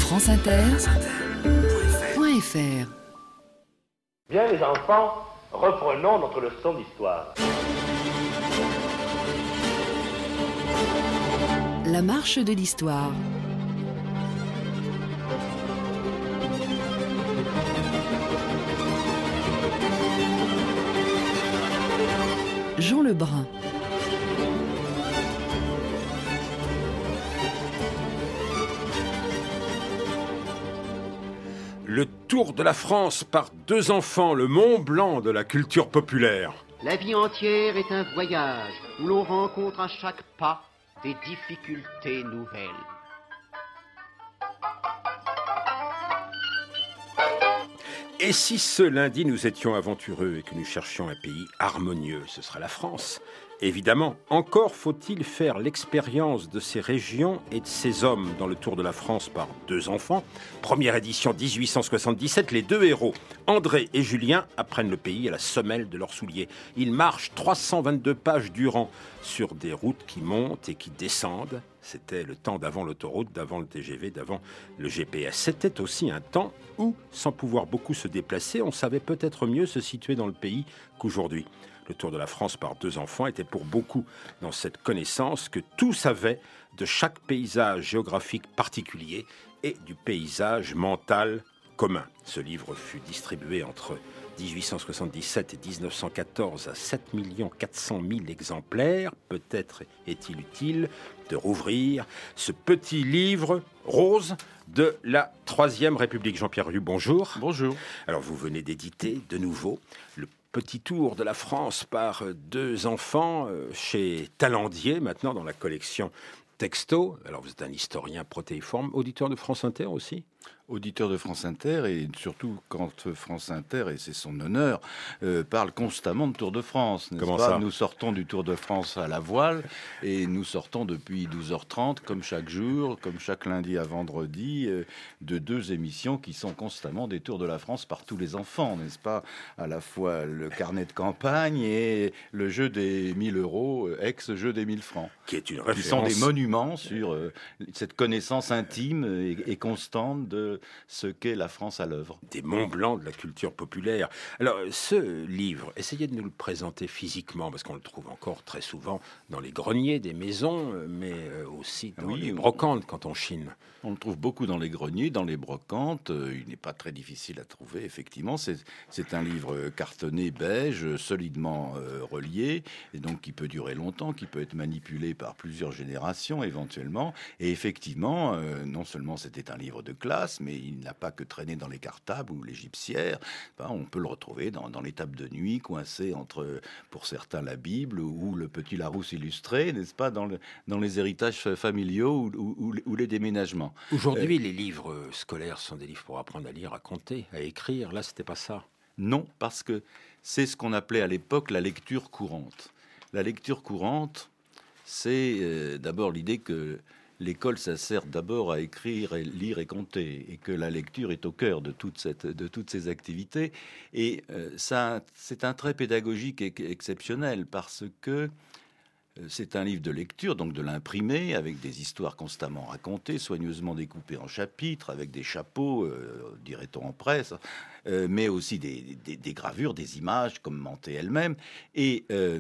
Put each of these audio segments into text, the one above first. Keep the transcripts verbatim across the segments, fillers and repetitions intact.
France Inter, point F R. Bien les enfants, reprenons notre leçon d'histoire. La marche de l'histoire. Jean Lebrun. Le Tour de la France par deux enfants, le Mont Blanc de la culture populaire. La vie entière est un voyage où l'on rencontre à chaque pas des difficultés nouvelles. Et si ce lundi nous étions aventureux et que nous cherchions un pays harmonieux, ce sera la France. Évidemment, encore faut-il faire l'expérience de ces régions et de ces hommes dans le Tour de la France par deux enfants. Première édition dix-huit cent soixante-dix-sept, les deux héros, André et Julien, apprennent le pays à la semelle de leurs souliers. Ils marchent trois cent vingt-deux pages durant sur des routes qui montent et qui descendent. C'était le temps d'avant l'autoroute, d'avant le T G V, d'avant le G P S. C'était aussi un temps où, sans pouvoir beaucoup se déplacer, on savait peut-être mieux se situer dans le pays qu'aujourd'hui. Le Tour de la France par deux enfants était pour beaucoup dans cette connaissance que tout savait de chaque paysage géographique particulier et du paysage mental commun. Ce livre fut distribué entre dix-huit cent soixante-dix-sept et dix-neuf cent quatorze à sept millions quatre cent mille exemplaires. Peut-être est-il utile de rouvrir ce petit livre rose de la Troisième République. Jean-Pierre Rieu, bonjour. Bonjour. Alors, vous venez d'éditer de nouveau le Petit Tour de la France par deux enfants chez Talendier, maintenant dans la collection Texto. Alors, vous êtes un historien protéiforme, auditeur de France Inter aussi ? Auditeur de France Inter, et surtout quand France Inter, et c'est son honneur, euh, parle constamment de Tour de France. N'est-ce Comment pas ? ça ? Nous sortons du Tour de France à la voile, et nous sortons depuis douze heures trente, comme chaque jour, comme chaque lundi à vendredi, euh, de deux émissions qui sont constamment des Tours de la France par tous les enfants, n'est-ce pas ? À la fois le carnet de campagne et le jeu des mille euros, ex-jeu des mille francs. Qui est une référence. Qui sont des monuments sur euh, cette connaissance intime et, et constante de ce qu'est la France à l'œuvre. Des Monts Blancs de la culture populaire. Alors, ce livre, essayez de nous le présenter physiquement, parce qu'on le trouve encore très souvent dans les greniers des maisons, mais aussi dans oui, les brocantes quand on chine. On le trouve beaucoup dans les greniers, dans les brocantes. Il n'est pas très difficile à trouver, effectivement. C'est, c'est un livre cartonné beige, solidement euh, relié, et donc qui peut durer longtemps, qui peut être manipulé par plusieurs générations éventuellement. Et effectivement, euh, non seulement c'était un livre de classe, mais il n'a pas que traîné dans les cartables ou les gipsières. Ben, on peut le retrouver dans, dans les tables de nuit, coincé entre, pour certains, la Bible ou le Petit Larousse illustré, n'est-ce pas, dans, le, dans les héritages familiaux ou, ou, ou, ou les déménagements. Aujourd'hui, euh, les livres scolaires sont des livres pour apprendre à lire, à compter, à écrire. Là, c'était pas ça. Non, parce que c'est ce qu'on appelait à l'époque la lecture courante. La lecture courante, c'est euh, d'abord l'idée que l'école, ça sert d'abord à écrire, et lire et compter, et que la lecture est au cœur de, toute cette, de toutes ces activités. Et euh, ça, c'est un trait pédagogique et, exceptionnel, parce que c'est un livre de lecture, donc de l'imprimé, avec des histoires constamment racontées, soigneusement découpées en chapitres, avec des chapeaux, euh, dirait-on en presse, euh, mais aussi des, des, des gravures, des images commentées elles-mêmes. Et euh,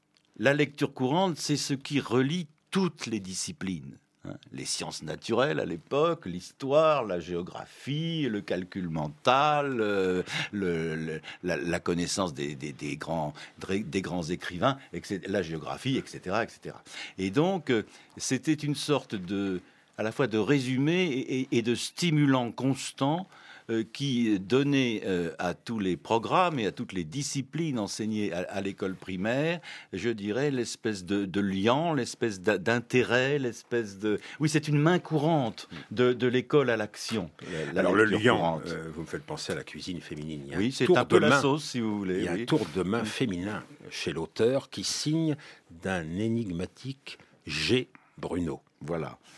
la lecture courante, c'est ce qui relie toutes les disciplines. Les sciences naturelles à l'époque, l'histoire, la géographie, le calcul mental, euh, le, le, la, la connaissance des, des, des, grands, des grands écrivains, et cetera, la géographie, et cetera, et cetera. Et donc, euh, c'était une sorte de, à la fois de résumé et, et, et de stimulant constant euh, qui donnait euh, à tous les programmes et à toutes les disciplines enseignées à, à l'école primaire, je dirais, l'espèce de, de lien, l'espèce d'intérêt, l'espèce de... Oui, c'est une main courante de, de l'école à l'action. La, la Alors le lien, euh, vous me faites penser à la cuisine féminine. Il y a oui, un c'est tour un peu de la main. sauce, si vous voulez. Il y a oui. un tour de main féminin chez l'auteur qui signe d'un énigmatique G. Bruno. Voilà.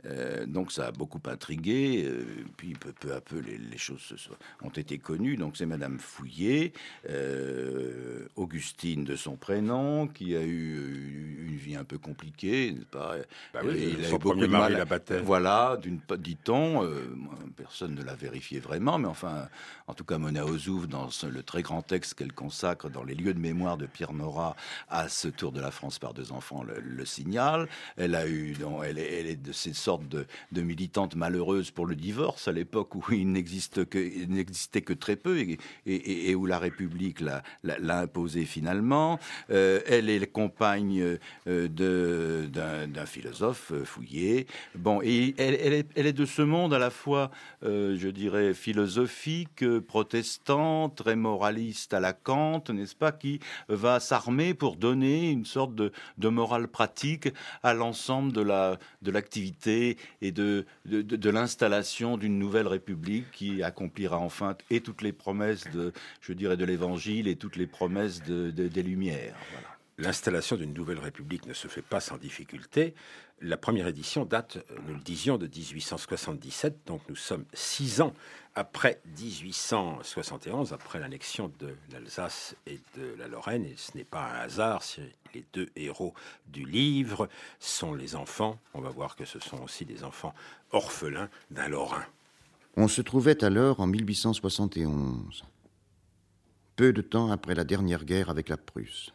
Euh, donc ça a beaucoup intrigué. Euh, puis peu, peu à peu, les, les choses se sont, ont été connues. Donc c'est Madame Fouillé, euh, Augustine de son prénom, qui a eu une vie un peu compliquée, n'est-ce pas? Bah oui, il a son eu beaucoup premier de mari mal. la battait. Voilà, d'une, dit-on. Euh, personne ne l'a vérifié vraiment, mais enfin, en tout cas, Mona Ozouf, dans ce, le très grand texte qu'elle consacre dans les lieux de mémoire de Pierre Nora à ce tour de la France par deux enfants, le, le signale. Elle a eu, donc, elle, est, elle est de ces sortes de, de militantes malheureuses pour le divorce à l'époque où il n'existe que, il n'existait que très peu et, et, et où la République l'a, l'a, l'a imposé finalement. Euh, elle est la compagne euh, de, d'un, d'un philosophe euh, Fouillé. Bon, et elle, elle, est, elle est de ce monde à la fois, euh, je dirais, philosophique, protestant, très moraliste à la Kant, n'est-ce pas, qui va s'armer pour donner une sorte de, de morale pratique à l'ensemble de, la, de l'activité et de, de, de, de l'installation d'une nouvelle République qui accomplira enfin et toutes les promesses de, je dirais, de l'Évangile et toutes les promesses de, de, des Lumières. Voilà. L'installation d'une nouvelle République ne se fait pas sans difficulté. La première édition date, nous le disions, de dix-huit cent soixante-dix-sept, donc nous sommes six ans après dix-huit cent soixante et onze, après l'annexion de l'Alsace et de la Lorraine, et ce n'est pas un hasard si les deux héros du livre sont les enfants, on va voir que ce sont aussi des enfants orphelins d'un Lorrain. On se trouvait alors en mille huit cent soixante et onze, peu de temps après la dernière guerre avec la Prusse.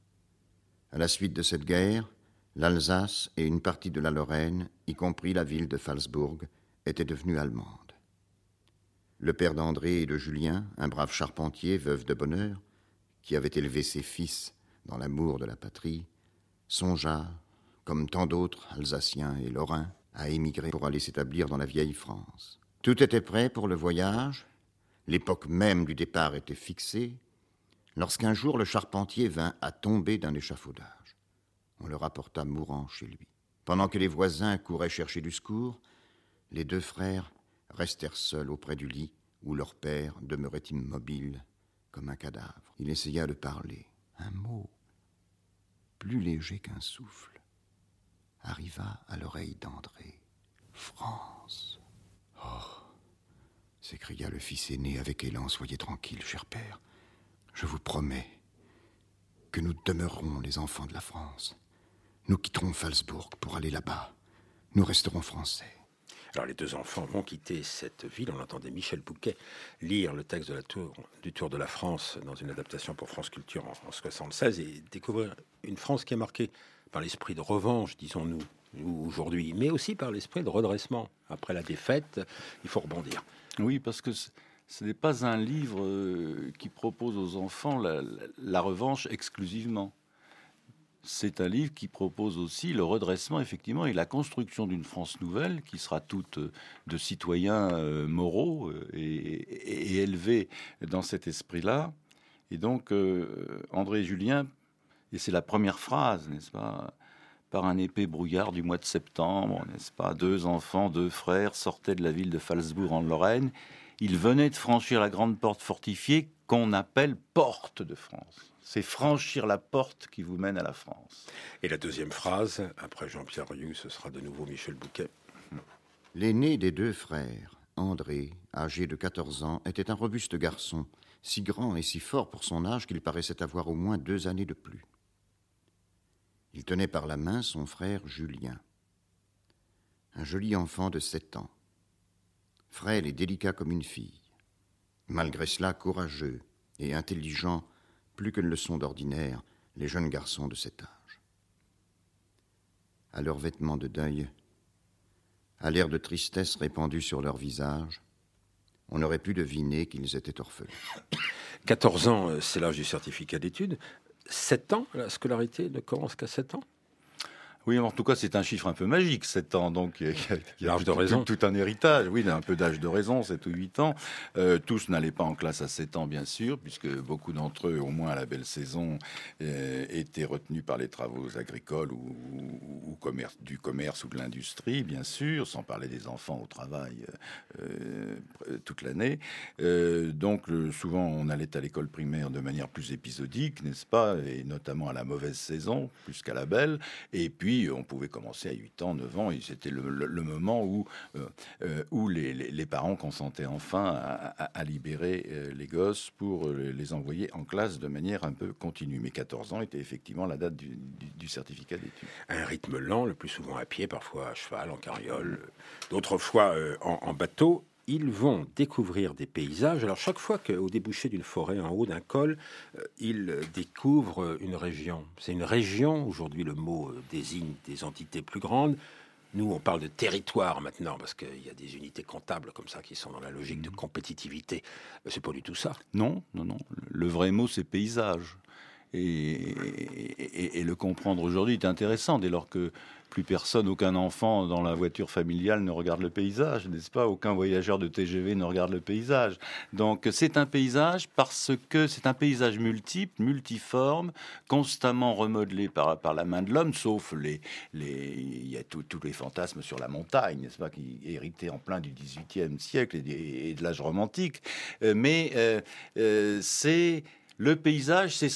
À la suite de cette guerre, l'Alsace et une partie de la Lorraine, y compris la ville de Phalsbourg, étaient devenues allemandes. Le père d'André et de Julien, un brave charpentier, veuf de bonheur, qui avait élevé ses fils dans l'amour de la patrie, songea, comme tant d'autres Alsaciens et Lorrains, à émigrer pour aller s'établir dans la vieille France. Tout était prêt pour le voyage, l'époque même du départ était fixée, lorsqu'un jour le charpentier vint à tomber d'un échafaudage. On le rapporta mourant chez lui. Pendant que les voisins couraient chercher du secours, les deux frères restèrent seuls auprès du lit où leur père demeurait immobile comme un cadavre. Il essaya de parler. Un mot, plus léger qu'un souffle, arriva à l'oreille d'André. « France !» « Oh !» s'écria le fils aîné avec élan. « Soyez tranquille, cher père. Je vous promets que nous demeurerons les enfants de la France. Nous quitterons Phalsbourg pour aller là-bas. Nous resterons français. » Alors les deux enfants vont quitter cette ville. On entendait Michel Bouquet lire le texte de la tour, du Tour de la France dans une adaptation pour France Culture en, en soixante-seize et découvrir une France qui est marquée par l'esprit de revanche, disons-nous, aujourd'hui, mais aussi par l'esprit de redressement. Après la défaite, il faut rebondir. Oui, parce que ce n'est pas un livre euh, qui propose aux enfants la, la, la revanche exclusivement. C'est un livre qui propose aussi le redressement, effectivement, et la construction d'une France nouvelle qui sera toute de citoyens euh, moraux euh, et, et, et élevés dans cet esprit-là. Et donc, euh, André et Julien, et c'est la première phrase, n'est-ce pas ? Par un épais brouillard du mois de septembre, n'est-ce pas ? Deux enfants, deux frères sortaient de la ville de Phalsbourg en Lorraine. Ils venaient de franchir la grande porte fortifiée qu'on appelle Porte de France. C'est franchir la porte qui vous mène à la France. Et la deuxième phrase, après Jean-Pierre Rioux, ce sera de nouveau Michel Bouquet. L'aîné des deux frères, André, âgé de quatorze ans, était un robuste garçon, si grand et si fort pour son âge qu'il paraissait avoir au moins deux années de plus. Il tenait par la main son frère Julien, un joli enfant de sept ans, frêle et délicat comme une fille, malgré cela courageux et intelligent, plus que ne le sont d'ordinaire les jeunes garçons de cet âge. À leurs vêtements de deuil, à l'air de tristesse répandu sur leur visage, on aurait pu deviner qu'ils étaient orphelins. quatorze ans, c'est l'âge du certificat d'études. sept ans, la scolarité ne commence qu'à sept ans. Oui, en tout cas, c'est un chiffre un peu magique, sept ans, donc il y a, il y a l'âge tout, de raison. Tout, tout un héritage, oui, un peu d'âge de raison, sept ou huit ans. Euh, tous n'allaient pas en classe à sept ans, bien sûr, puisque beaucoup d'entre eux, au moins à la belle saison, euh, étaient retenus par les travaux agricoles ou, ou, ou commerce, du commerce ou de l'industrie, bien sûr, sans parler des enfants au travail euh, toute l'année. Euh, donc, le, souvent, on allait à l'école primaire de manière plus épisodique, n'est-ce pas, et notamment à la mauvaise saison, plus qu'à la belle, et puis puis, on pouvait commencer à huit ans, neuf ans, et c'était le, le, le moment où, euh, euh, où les, les, les parents consentaient enfin à, à, à libérer euh, les gosses pour euh, les envoyer en classe de manière un peu continue. Mais quatorze ans était effectivement la date du, du, du certificat d'études. Un rythme lent, le plus souvent à pied, parfois à cheval, en carriole, d'autres fois euh, en, en bateau. Ils vont découvrir des paysages. Alors chaque fois qu'au débouché d'une forêt, en haut d'un col, euh, ils découvrent une région. C'est une région, aujourd'hui le mot euh, désigne des entités plus grandes. Nous, on parle de territoire maintenant, parce qu'il y a des unités comptables comme ça qui sont dans la logique de compétitivité. C'est pas du tout ça. Non, non, non. Le vrai mot, c'est paysage. Et, et, et le comprendre aujourd'hui est intéressant, dès lors que plus personne, aucun enfant dans la voiture familiale ne regarde le paysage, n'est-ce pas? Aucun voyageur de T G V ne regarde le paysage. Donc c'est un paysage parce que c'est un paysage multiple, multiforme, constamment remodelé par, par la main de l'homme, sauf les, les, il y a tous les fantasmes sur la montagne, n'est-ce pas, qui est hérité en plein du dix-huitième siècle et, des, et de l'âge romantique. Euh, mais euh, euh, c'est... Le paysage, c'est